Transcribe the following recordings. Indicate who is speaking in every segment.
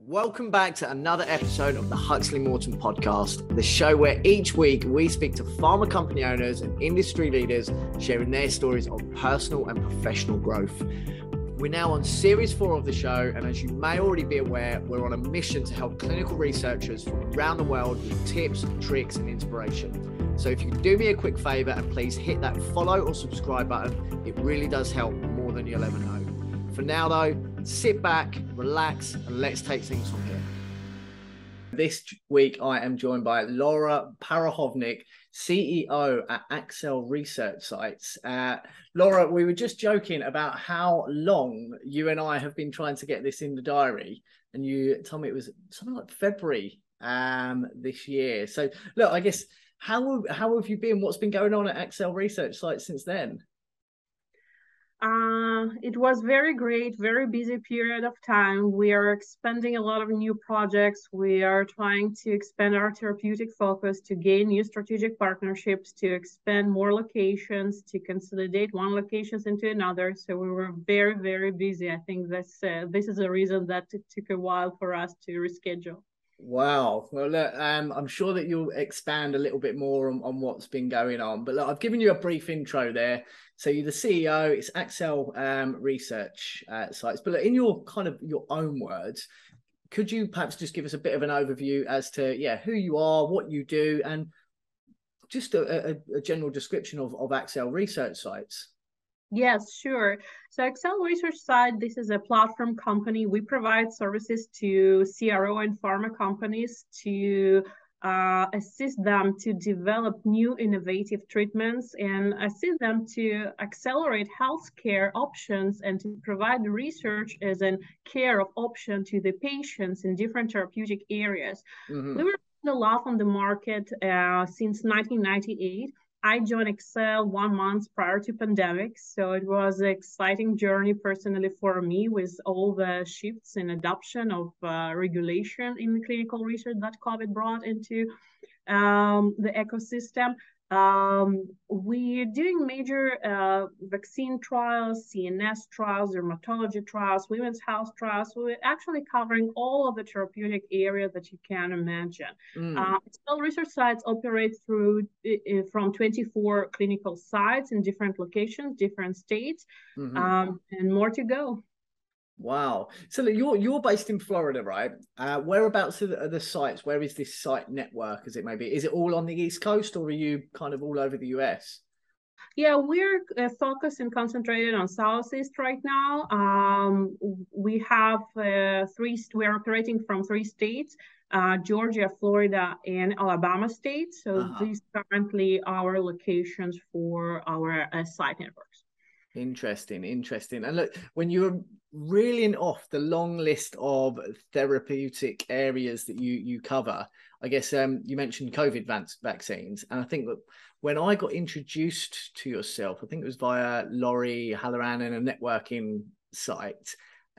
Speaker 1: Welcome back to another episode of the Huxley Morton podcast, the show where each week we speak to pharma company owners and industry leaders sharing their stories of personal and professional growth. We're now on series 4 of the show, and as you may already be aware, we're on a mission to help clinical researchers from around the world with tips, tricks, and inspiration. So if you could do me a quick favor and please hit that follow or subscribe button, it really does help more than you'll ever know. For now though, sit back, relax, and let's take things from here. This week, I am joined by Laura Parahovnik, CEO at Accel Research Sites. Laura, we were just joking about how long you and I have been trying to get this in the diary, and you told me it was something like February this year. So, look, I guess, how have you been? What's been going on at Accel Research Sites since then?
Speaker 2: It was very great, very busy period of time. We are expanding a lot of new projects. We are trying to expand our therapeutic focus, to gain new strategic partnerships, to expand more locations, to consolidate one locations into another. So we were very, very busy. I think this is a reason that it took a while for us to reschedule.
Speaker 1: Wow. Well, look, I'm sure that you'll expand a little bit more on what's been going on. But look, I've given you a brief intro there. So you're the CEO, it's Accel Research Sites. But look, in your own words, could you perhaps just give us a bit of an overview as to, who you are, what you do, and just a general description of Accel Research Sites?
Speaker 2: Yes, sure. So Accel Research Site, this is a platform company. We provide services to CRO and pharma companies to assist them to develop new innovative treatments and assist them to accelerate healthcare options and to provide research as a care of option to the patients in different therapeutic areas. Mm-hmm. We were a lot on the market since 1998. I joined Accel 1 month prior to pandemic, so it was an exciting journey personally for me with all the shifts in adoption of regulation in clinical research that COVID brought into the ecosystem. We're doing major vaccine trials, CNS trials, dermatology trials, women's health trials. We're actually covering all of the therapeutic areas that you can imagine. Accel Research Sites operate from 24 clinical sites in different locations, different states, and more to go.
Speaker 1: Wow. So you're based in Florida, right? Whereabouts are the sites? Where is this site network, as it may be? Is it all on the East Coast, or are you kind of all over the US?
Speaker 2: Yeah, we're focused and concentrated on Southeast right now. We have we're operating from 3 states, Georgia, Florida, and Alabama states. So these currently our locations for our site networks.
Speaker 1: Interesting. And look, when you're reeling off the long list of therapeutic areas that you cover, I guess you mentioned COVID vaccines. And I think that when I got introduced to yourself, I think it was via Laurie Halloran and a networking site.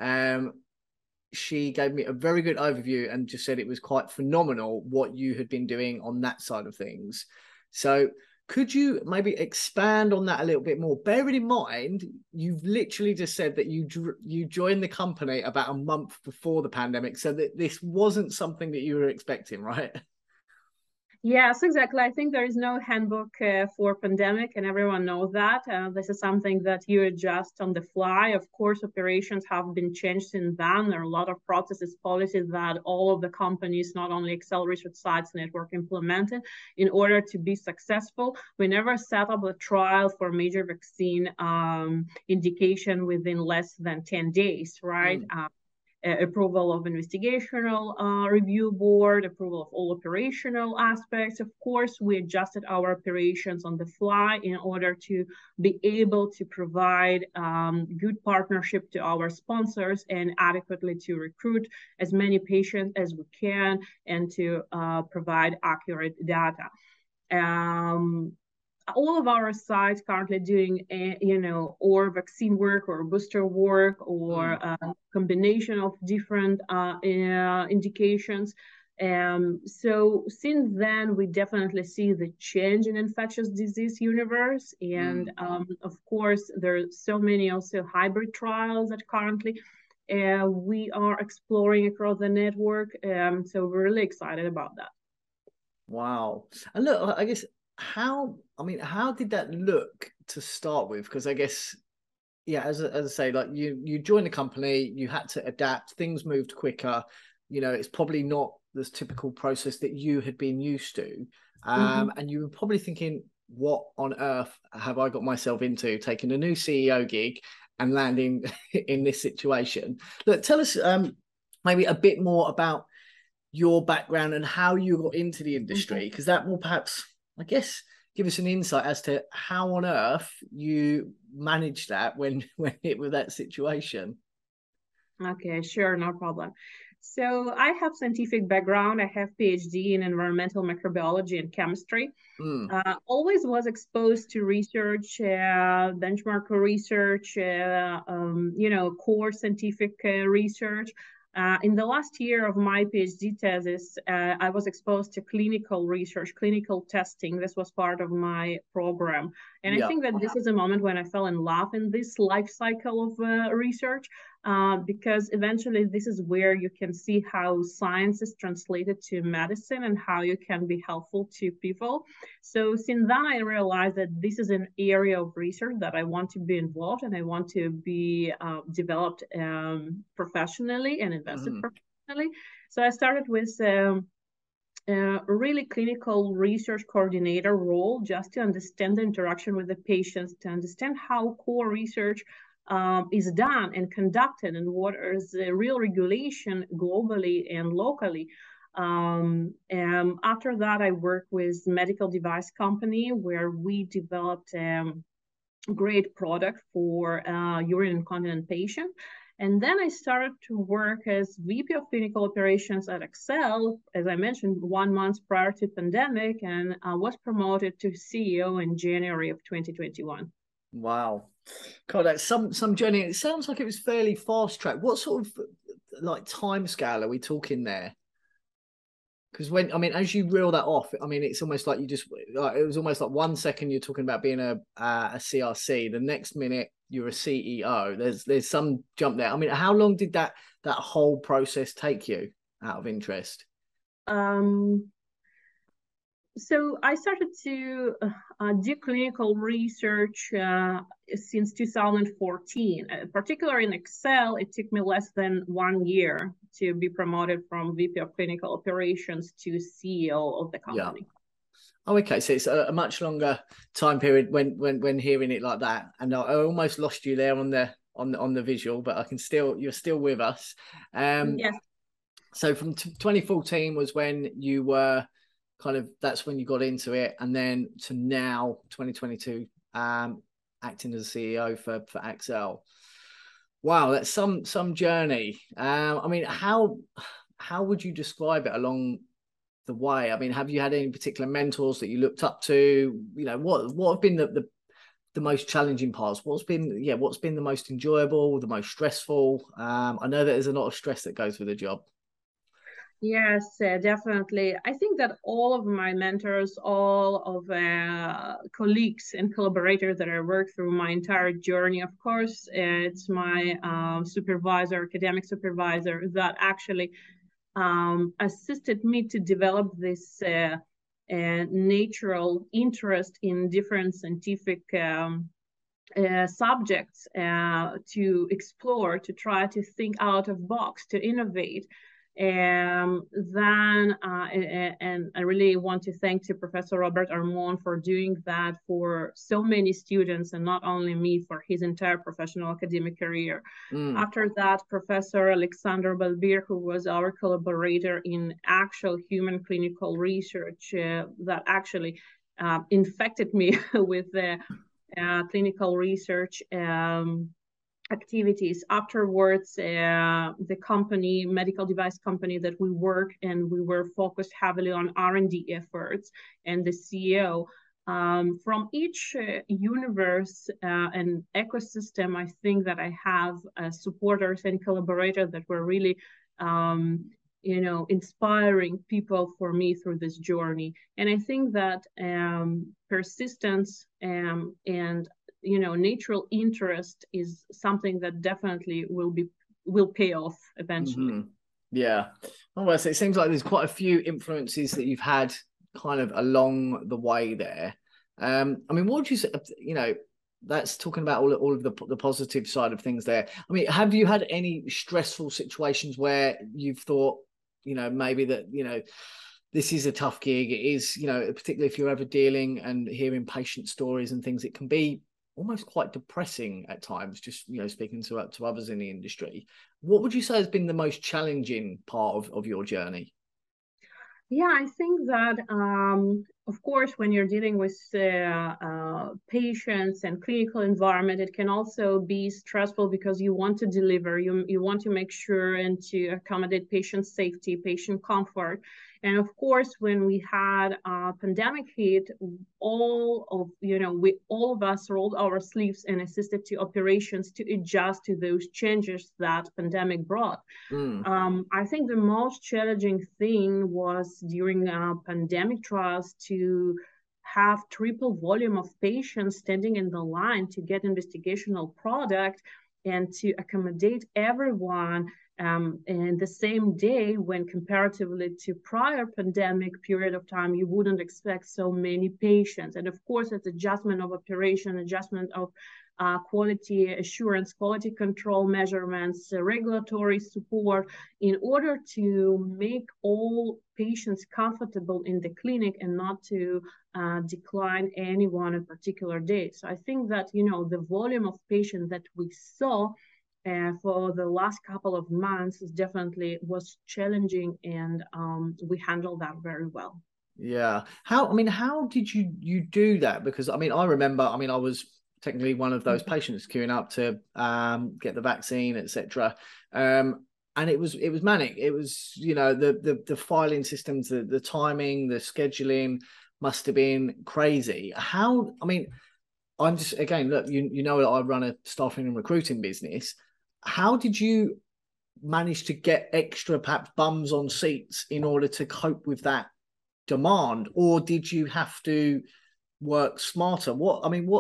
Speaker 1: She gave me a very good overview and just said it was quite phenomenal what you had been doing on that side of things. So could you maybe expand on that a little bit more? Bearing in mind, you've literally just said that you joined the company about a month before the pandemic, so that this wasn't something that you were expecting, right?
Speaker 2: Yes, exactly. I think there is no handbook for pandemic, and everyone knows that. This is something that you adjust on the fly. Of course, operations have been changed since then. There are a lot of processes, policies that all of the companies, not only Accel Research Sites network, implemented in order to be successful. We never set up a trial for major vaccine indication within less than 10 days, right? Approval of investigational review board, approval of all operational aspects. Of course, we adjusted our operations on the fly in order to be able to provide good partnership to our sponsors and adequately to recruit as many patients as we can and to provide accurate data. All of our sites currently doing, or vaccine work or booster work or a combination of different indications. So since then, we definitely see the change in infectious disease universe. And of course, there are so many also hybrid trials that currently we are exploring across the network. So we're really excited about that.
Speaker 1: Wow. And look, I guess how did that look to start with? Because I guess, yeah, as I say, like you joined the company, you had to adapt, things moved quicker. It's probably not this typical process that you had been used to. And you were probably thinking, what on earth have I got myself into, taking a new CEO gig and landing in this situation? Look, tell us maybe a bit more about your background and how you got into the industry, because that will perhaps, I guess, give us an insight as to how on earth you managed that when it was that situation.
Speaker 2: Okay, sure, no problem. So I have scientific background. I have PhD in environmental microbiology and chemistry. Always was exposed to research, benchmark research, core scientific research. In the last year of my PhD thesis, I was exposed to clinical research, clinical testing. This was part of my program. And I think that this is a moment when I fell in love in this life cycle of research, because eventually this is where you can see how science is translated to medicine and how you can be helpful to people. So since then, I realized that this is an area of research that I want to be involved and I want to be developed professionally and invested professionally. So I started with a really clinical research coordinator role, just to understand the interaction with the patients, to understand how core research is done and conducted, and what is the real regulation globally and locally. And after that, I worked with medical device company where we developed a great product for urine incontinent patient. And then I started to work as VP of clinical operations at Excel, as I mentioned, 1 month prior to pandemic, and was promoted to CEO in January of 2021.
Speaker 1: Wow. God, that's some journey. It sounds like it was fairly fast track. What sort of like time scale are we talking there? Because as you reel that off, it's almost like it was almost like 1 second you're talking about being a CRC, the next minute you're a CEO. There's some jump there. How long did that whole process take you, out of interest?
Speaker 2: So I started to do clinical research since 2014. Particularly in Excel, it took me less than 1 year to be promoted from VP of clinical operations to CEO of the company.
Speaker 1: Yeah. Oh, okay. So it's a much longer time period when hearing it like that. And I almost lost you there on the visual, but you're still with us.
Speaker 2: Yes.
Speaker 1: So from 2014 was when you were that's when you got into it, and then to now 2022, acting as a CEO for Accel. Wow, that's some journey. How would you describe it along the way? Have you had any particular mentors that you looked up to? What have been the most challenging parts? What's been the most enjoyable, the most stressful? I know that there's a lot of stress that goes with the job.
Speaker 2: Yes, definitely. I think that all of my mentors, all of colleagues and collaborators that I worked through my entire journey, of course, it's my supervisor, academic supervisor, that actually assisted me to develop this natural interest in different scientific subjects, to explore, to try to think out of box, to innovate. And I really want to thank to Professor Robert Armon for doing that for so many students, and not only me, for his entire professional academic career. After that, Professor Alexander Balbir, who was our collaborator in actual human clinical research, that actually infected me with the clinical research activities. Afterwards, the company, medical device company that we work, and we were focused heavily on R&D efforts, and the CEO. From each universe and ecosystem, I think that I have supporters and collaborators that were really inspiring people for me through this journey. And I think that persistence and natural interest is something that definitely will be will pay off eventually.
Speaker 1: Mm-hmm. Yeah. Well, so it seems like there's quite a few influences that you've had kind of along the way there. I mean, what would you say, that's talking about all of the positive side of things there. I mean, have you had any stressful situations where you've thought, maybe that, this is a tough gig. It is, particularly if you're ever dealing and hearing patient stories and things, it can be almost quite depressing at times, just, speaking to others in the industry. What would you say has been the most challenging part of your journey?
Speaker 2: Yeah, I think that, of course, when you're dealing with patients and clinical environment, it can also be stressful because you want to deliver, you want to make sure and to accommodate patient safety, patient comfort. And of course, when we had a pandemic hit, all of us rolled our sleeves and assisted to operations to adjust to those changes that pandemic brought.
Speaker 1: Mm.
Speaker 2: I think the most challenging thing was during pandemic trials to have triple volume of patients standing in the line to get investigational product and to accommodate everyone in the same day, when comparatively to prior pandemic period of time, you wouldn't expect so many patients. And of course, it's adjustment of operation, adjustment of quality assurance, quality control measurements, regulatory support, in order to make all patients comfortable in the clinic and not to decline any one in particular day. So I think that, the volume of patients that we saw for the last couple of months definitely was challenging, and we handled that very well.
Speaker 1: Yeah. How did you do that? Because I remember, I was technically one of those patients queuing up to get the vaccine, etc. And it was manic. It was, the filing systems, the timing, the scheduling must have been crazy. I'm just, again, look, that I run a staffing and recruiting business. How did you manage to get extra perhaps bums on seats in order to cope with that demand, or did you have to work smarter? What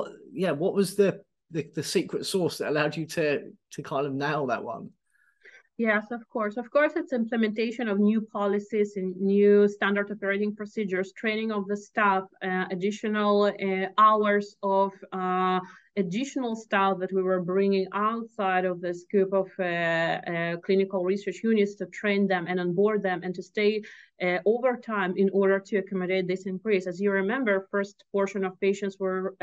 Speaker 1: was the secret sauce that allowed you to kind of nail that one?
Speaker 2: Yes, of course. Of course, it's implementation of new policies and new standard operating procedures, training of the staff, additional hours of additional staff that we were bringing outside of the scope of clinical research units to train them and onboard them and to stay overtime in order to accommodate this increase. As you remember, first portion of patients were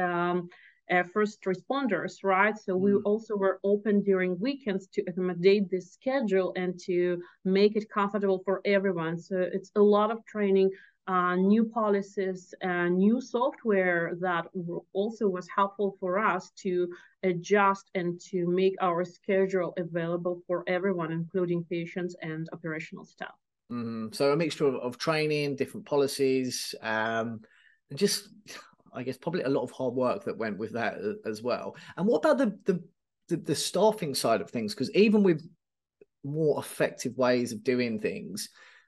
Speaker 2: first responders, right? So we also were open during weekends to accommodate this schedule and to make it comfortable for everyone. So it's a lot of training, new policies, new software that also was helpful for us to adjust and to make our schedule available for everyone, including patients and operational staff.
Speaker 1: Mm-hmm. So a mixture of training, different policies, and just, I guess, probably a lot of hard work that went with that as well. And what about the staffing side of things? Because even with more effective ways of doing things,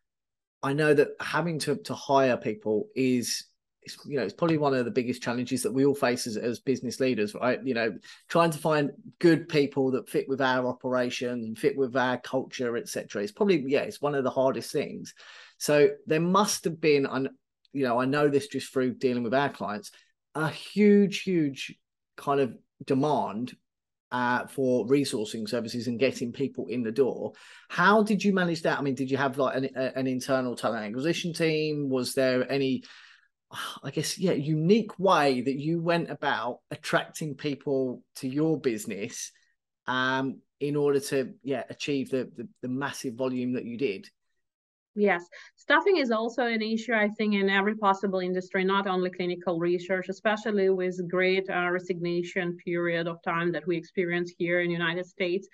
Speaker 1: I know that having to hire people is, it's probably one of the biggest challenges that we all face as business leaders, right? Trying to find good people that fit with our operation and fit with our culture, etc. It's probably, it's one of the hardest things. So there must have been, I know this just through dealing with our clients, a huge kind of demand for resourcing services and getting people in the door. How did you manage that? Did you have like an internal talent acquisition team? Was there any, I guess, unique way that you went about attracting people to your business in order to achieve the massive volume that you did?
Speaker 2: Yes, staffing is also an issue, I think, in every possible industry, not only clinical research, especially with great resignation period of time that we experience here in the United States.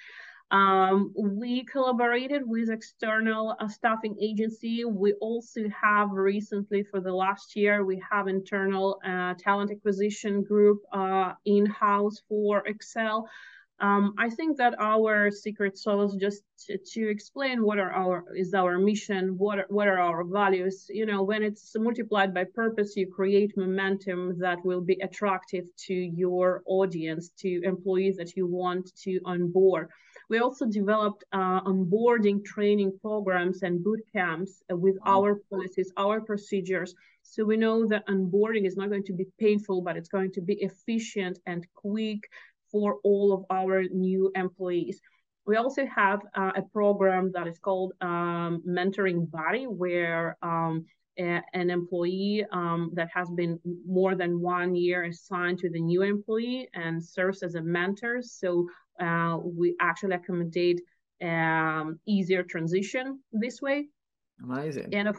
Speaker 2: We collaborated with external staffing agency. We also have recently, for the last year, we have internal talent acquisition group in-house for Excel. I think that our secret sauce, just to explain what is our mission, what are our values. When it's multiplied by purpose, you create momentum that will be attractive to your audience, to employees that you want to onboard. We also developed onboarding training programs and boot camps with our policies, our procedures. So we know that onboarding is not going to be painful, but it's going to be efficient and quick for all of our new employees. We also have a program that is called Mentoring Buddy, where an employee that has been more than 1 year assigned to the new employee and serves as a mentor. So we actually accommodate easier transition this way.
Speaker 1: Amazing.
Speaker 2: And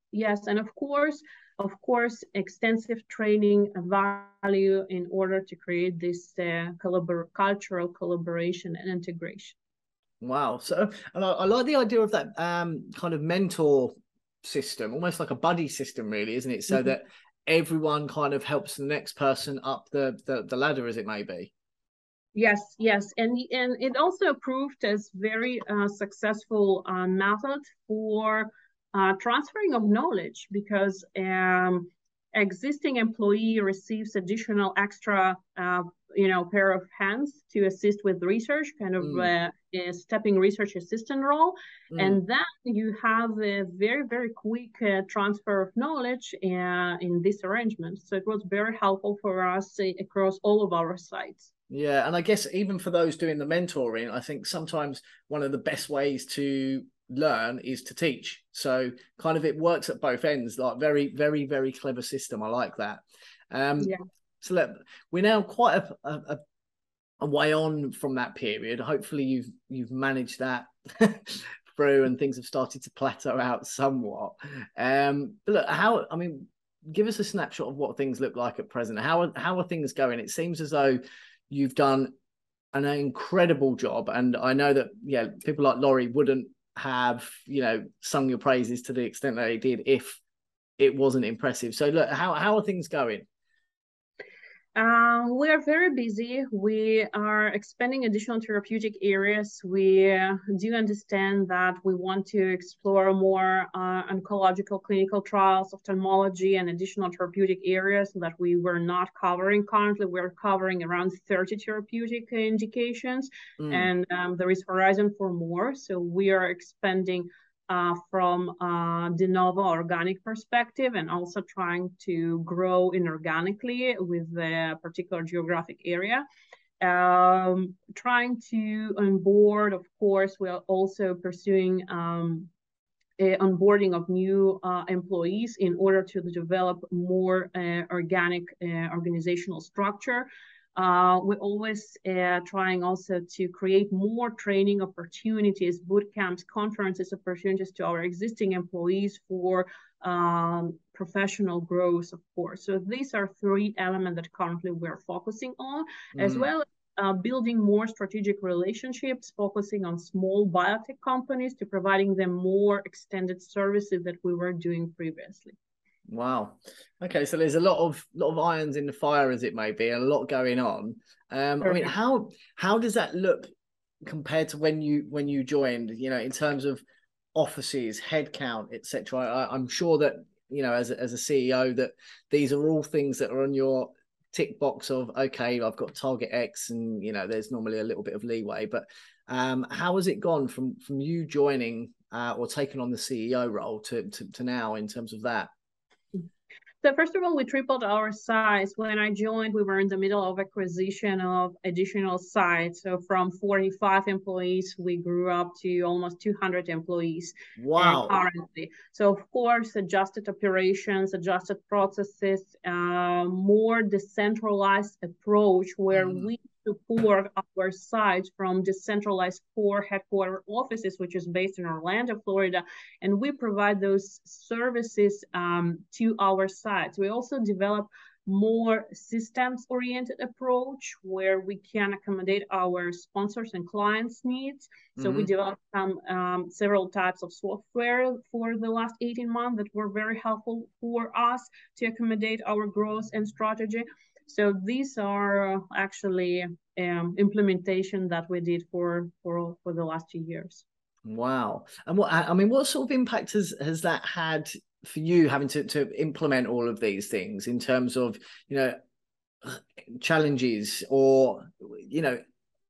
Speaker 2: of course, extensive training value in order to create this cultural collaboration and integration.
Speaker 1: Wow. So and I like the idea of that kind of mentor system, almost like a buddy system, really, isn't it? So that everyone kind of helps the next person up the ladder, as it may be.
Speaker 2: Yes, and it also proved as very successful method for transferring of knowledge, because existing employee receives additional extra pair of hands to assist with research, kind of a stepping research assistant role. And then you have a very, very quick transfer of knowledge in this arrangement. So it was very helpful for us across all of our sites.
Speaker 1: Yeah, and I guess even for those doing the mentoring, I think sometimes one of the best ways to learn is to teach. So kind of it works at both ends, like very, very, very clever system. I like that. So we're now quite a way on from that period. Hopefully you've managed that through and things have started to plateau out somewhat. But look, give us a snapshot of what things look like at present. How are things going? It seems as though you've done an incredible job, and I know that people like Laurie wouldn't have sung your praises to the extent that they did if it wasn't impressive. So look, how are things going?
Speaker 2: We are very busy. We are expanding additional therapeutic areas. We do understand that we want to explore more oncological clinical trials, ophthalmology, and additional therapeutic areas that we were not covering currently. We're covering around 30 therapeutic indications, and there is horizon for more. So we are expanding from de novo organic perspective, and also trying to grow inorganically with a particular geographic area. Trying to onboard, of course, we are also pursuing onboarding of new employees in order to develop more organic organizational structure. We're always trying also to create more training opportunities, boot camps, conferences, opportunities to our existing employees for professional growth, of course. So these are 3 elements that currently we're focusing on, as well as building more strategic relationships, focusing on small biotech companies to providing them more extended services that we were doing previously.
Speaker 1: Wow. Okay, so there's a lot of irons in the fire, as it may be, and a lot going on. How does that look compared to when you joined? In terms of offices, headcount, etc. I'm sure that as a CEO, that these are all things that are on your tick box of, okay, I've got target X, and there's normally a little bit of leeway. But how has it gone from you joining or taking on the CEO role to now in terms of that?
Speaker 2: So first of all, we tripled our size. When I joined, we were in the middle of acquisition of additional sites. So from 45 employees, we grew up to almost 200 employees.
Speaker 1: Wow.
Speaker 2: Currently. So of course, adjusted operations, adjusted processes, more decentralized approach where we support our sites from decentralized core headquarter offices, which is based in Orlando, Florida, and we provide those services to our sites. We also develop more systems-oriented approach where we can accommodate our sponsors and clients' needs. So we developed several types of software for the last 18 months that were very helpful for us to accommodate our growth and strategy. So these are actually implementation that we did for the last 2 years.
Speaker 1: Wow. And what sort of impact has that had for you, having to implement all of these things in terms of, challenges or,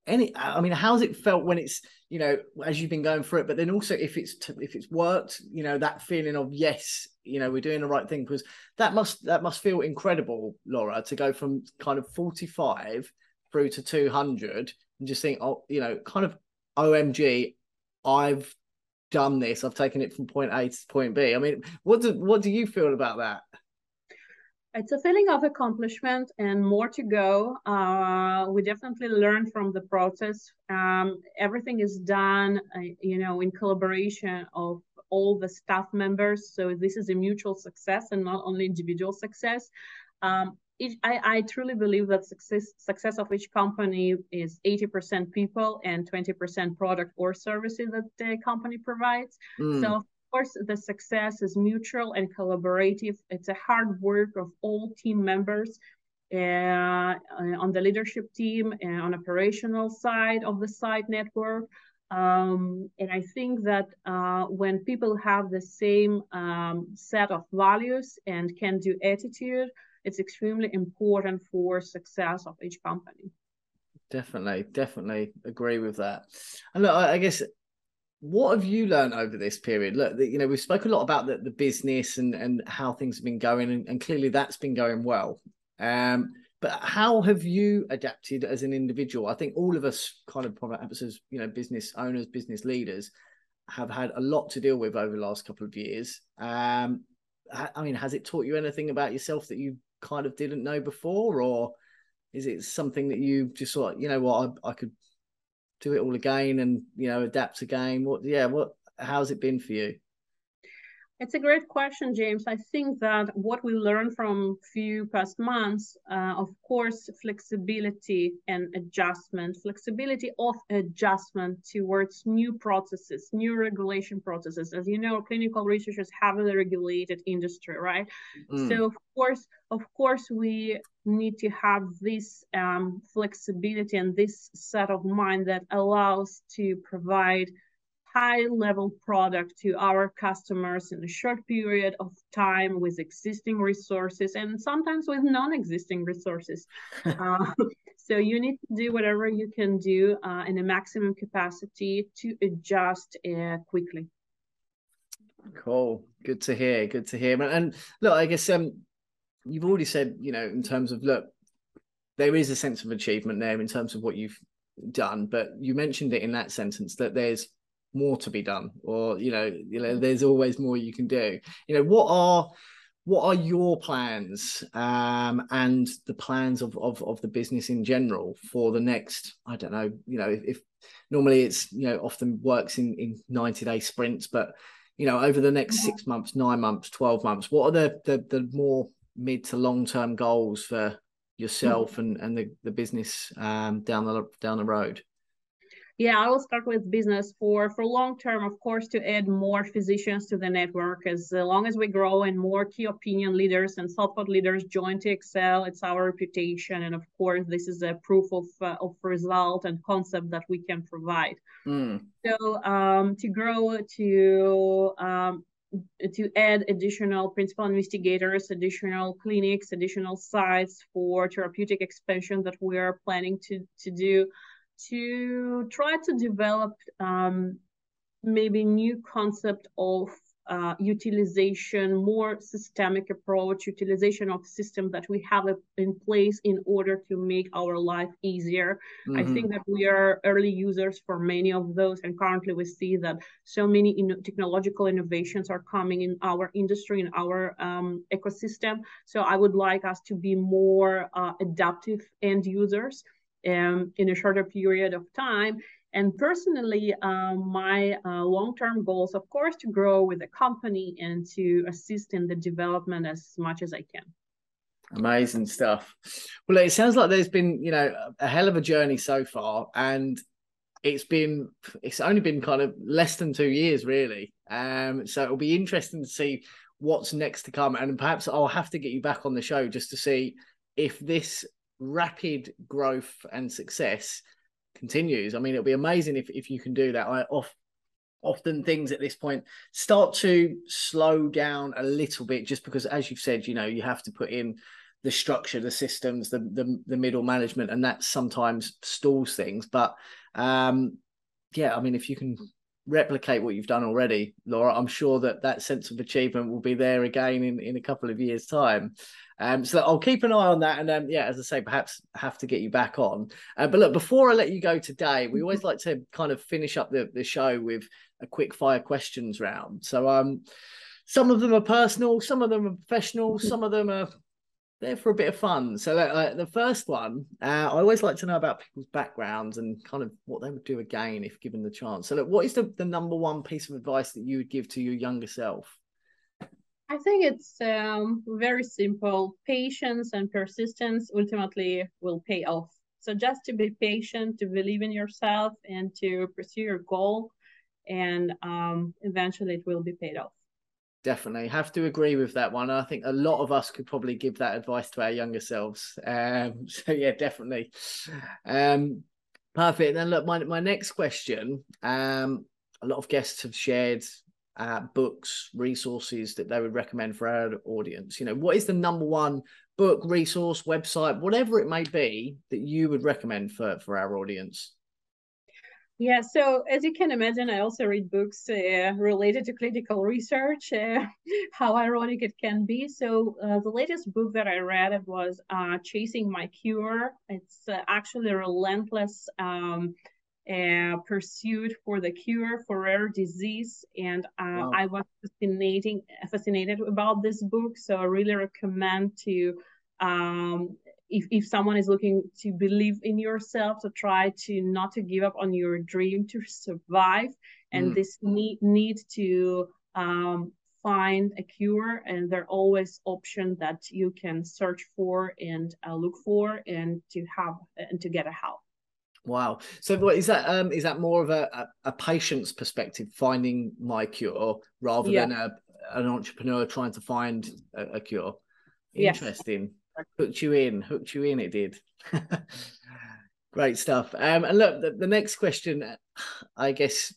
Speaker 1: I mean, how's it felt when it's, you know, as you've been going through it, but then also if it's worked, you know, that feeling of, yes, you know, we're doing the right thing, because that must feel incredible, Laura, to go from kind of 45 through to 200 and just think, oh, you know, kind of OMG, I've done this. I've taken it from point A to point B. I mean, what do you feel about that?
Speaker 2: It's a feeling of accomplishment and more to go. We definitely learn from the process. Everything is done, you know, in collaboration of all the staff members. So this is a mutual success and not only individual success. I truly believe that success of each company is 80% people and 20% product or services that the company provides. So of course, the success is mutual and collaborative. It's a hard work of all team members on the leadership team and on operational side of the site network. And I think that when people have the same set of values and can-do attitude, it's extremely important for success of each company.
Speaker 1: Definitely agree with that. And look, I guess, what have you learned over this period? Look, you know, we've spoken a lot about the business and how things have been going, and clearly that's been going well. But how have you adapted as an individual? I think all of us kind of perhaps as, you know, business owners, business leaders have had a lot to deal with over the last couple of years. I mean, has it taught you anything about yourself that you kind of didn't know before, or is it something that you just thought, you know what, I could do it all again and, you know, adapt again? How's it been for you?
Speaker 2: It's a great question, James. I think that what we learned from few past months, of course, flexibility towards new processes, new regulation processes. As you know, clinical research is heavily regulated industry, right? So of course, we need to have this flexibility and this set of mind that allows to provide high-level product to our customers in a short period of time with existing resources and sometimes with non-existing resources. So you need to do whatever you can do in a maximum capacity to adjust quickly.
Speaker 1: Cool. Good to hear. And look, I guess you've already said, you know, in terms of, look, there is a sense of achievement there in terms of what you've done, but you mentioned it in that sentence that there's more to be done, or you know there's always more you can do. You know, what are your plans and the plans of the business in general for the next, I don't know, you know, if normally it's, you know, often works in 90-day sprints, but you know, over the next 6 months, 9 months, 12 months, what are the more mid to long term goals for yourself and the business down the road?
Speaker 2: Yeah, I will start with business. For long term, of course, to add more physicians to the network. As long as we grow and more key opinion leaders and thought leaders join TXL, it's our reputation, and of course, this is a proof of result and concept that we can provide. So to grow, to add additional principal investigators, additional clinics, additional sites for therapeutic expansion that we are planning to do, to try to develop maybe new concept of utilization, more systemic approach, utilization of system that we have in place in order to make our life easier. I think that we are early users for many of those, and currently we see that so many technological innovations are coming in our industry, in our ecosystem. So I would like us to be more adaptive end users in a shorter period of time. And personally, my long-term goals, of course, to grow with the company and to assist in the development as much as I can.
Speaker 1: Amazing stuff. Well, it sounds like there's been, you know, a hell of a journey so far, and it's only been kind of less than 2 years, really. So it'll be interesting to see what's next to come, and perhaps I'll have to get you back on the show just to see if this rapid growth and success continues. I mean, it'll be amazing if you can do that. Often things at this point start to slow down a little bit, just because, as you've said, you know, you have to put in the structure, the systems, the middle management, and that sometimes stalls things. But yeah, I mean, if you can replicate what you've done already, Laura, I'm sure that sense of achievement will be there again in a couple of years' time. So I'll keep an eye on that, and yeah, as I say, perhaps have to get you back on. But look, before I let you go today, we always like to kind of finish up the show with a quick fire questions round. So some of them are personal, some of them are professional, some of them are there for a bit of fun. So the first one, I always like to know about people's backgrounds and kind of what they would do again if given the chance. So look, what is the number one piece of advice that you would give to your younger self?
Speaker 2: I think it's very simple. Patience and persistence ultimately will pay off. So just to be patient, to believe in yourself, and to pursue your goal, and eventually it will be paid off.
Speaker 1: Definitely have to agree with that one. I think a lot of us could probably give that advice to our younger selves. So yeah, definitely. Perfect. And then look, my next question. A lot of guests have shared books, resources that they would recommend for our audience. You know, what is the number one book, resource, website, whatever it may be, that you would recommend for our audience?
Speaker 2: Yeah, so as you can imagine, I also read books related to clinical research, how ironic it can be. So the latest book that I read was Chasing My Cure. It's actually a relentless pursuit for the cure for rare disease. And
Speaker 1: Wow.
Speaker 2: I was fascinated about this book. So I really recommend to if someone is looking to believe in yourself, to try to not to give up on your dream to survive, and this need to find a cure, and there are always options that you can search for and look for, and to have and to get a help.
Speaker 1: Wow. So what is that? Is that more of a patient's perspective, finding my cure, rather than an entrepreneur trying to find a cure? Interesting. Yes. Hooked you in, it did. Great stuff. And look, the next question, I guess,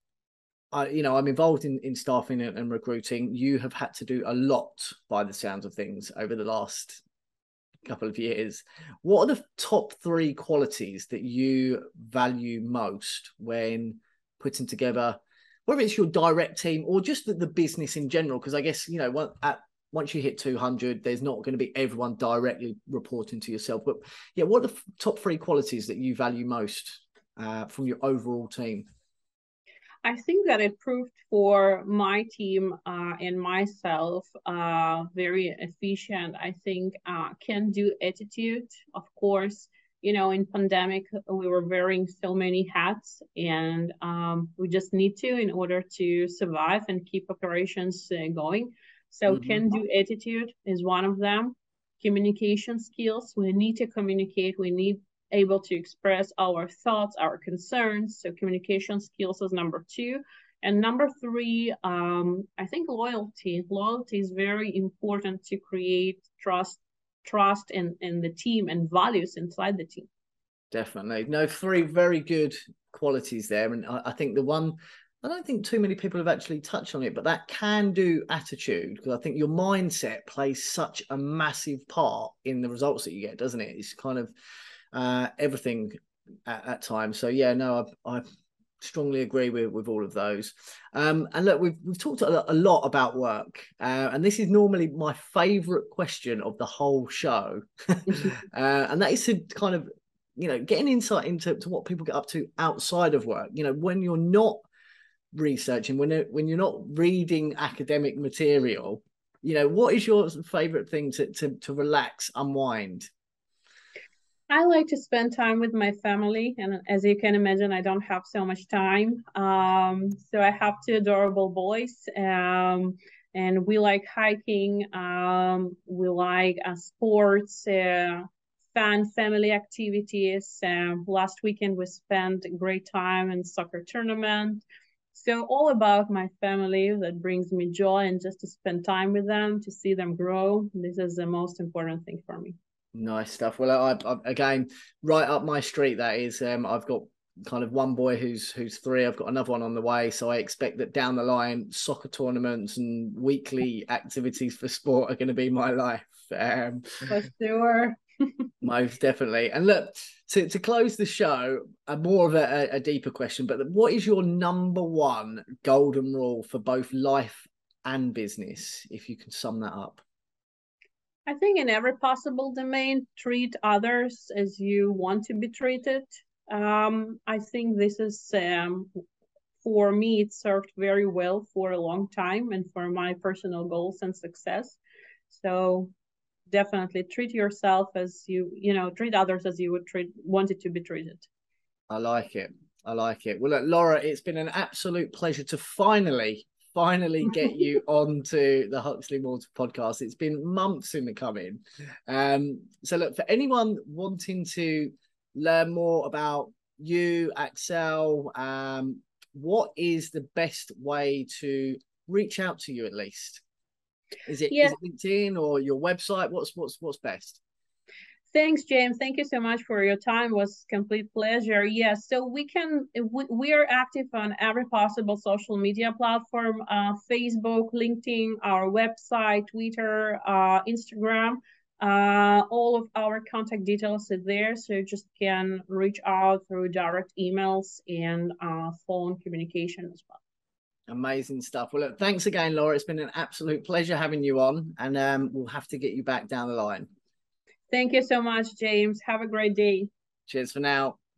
Speaker 1: I'm involved in staffing and recruiting. You have had to do a lot by the sounds of things over the last couple of years. What are the top 3 qualities that you value most when putting together, whether it's your direct team or just the business in general? Because I guess, once you hit 200, there's not going to be everyone directly reporting to yourself. But yeah, what are the top 3 qualities that you value most from your overall team?
Speaker 2: I think that it proved for my team and myself very efficient. I think can-do attitude, of course. In pandemic, we were wearing so many hats, and we just need to in order to survive and keep operations going. So can-do attitude is one of them. Communication skills. We need to communicate. We need able to express our thoughts, our concerns. So communication skills is number 2. And number 3, I think loyalty. Loyalty is very important to create trust in the team and values inside the team.
Speaker 1: Definitely. No, 3 very good qualities there. And I think the one, I don't think too many people have actually touched on it, but that can-do attitude, because I think your mindset plays such a massive part in the results that you get, doesn't it? It's kind of everything at times. So yeah, no, I strongly agree with all of those. And look, we've talked a lot about work, and this is normally my favorite question of the whole show, and that is to kind of getting insight into what people get up to outside of work. When you're not researching, when you're not reading academic material, what is your favorite thing to relax, unwind?
Speaker 2: I like to spend time with my family, and as you can imagine, I don't have so much time. So I have 2 adorable boys, and we like hiking. We like sports, fun family activities. Last weekend we spent a great time in soccer tournament. So all about my family, that brings me joy, and just to spend time with them, to see them grow. This is the most important thing for me.
Speaker 1: Nice stuff. Well, I again, right up my street, that is. I've got kind of one boy who's 3. I've got another one on the way. So I expect that down the line, soccer tournaments and weekly activities for sport are going to be my life.
Speaker 2: For sure.
Speaker 1: Most definitely. And look, to close the show, more of a deeper question, but what is your number one golden rule for both life and business, if you can sum that up?
Speaker 2: I think in every possible domain, treat others as you want to be treated. I think this is, for me, it served very well for a long time and for my personal goals and success. So definitely treat yourself as treat others as you would want it to be treated.
Speaker 1: I like it. I like it. Well, look, Laura, it's been an absolute pleasure to finally get you onto the Huxley Morton podcast. It's been months in the coming. So look, for anyone wanting to learn more about you, Axel, what is the best way to reach out to you at least? Is it LinkedIn or your website? What's best?
Speaker 2: Thanks, James. Thank you so much for your time. It was a complete pleasure. Yes, so we are active on every possible social media platform, Facebook, LinkedIn, our website, Twitter, Instagram. All of our contact details are there, so you just can reach out through direct emails and phone communication as well.
Speaker 1: Amazing stuff. Well, look, thanks again, Laura. It's been an absolute pleasure having you on, and we'll have to get you back down the line.
Speaker 2: Thank you so much, James. Have a great day.
Speaker 1: Cheers for now.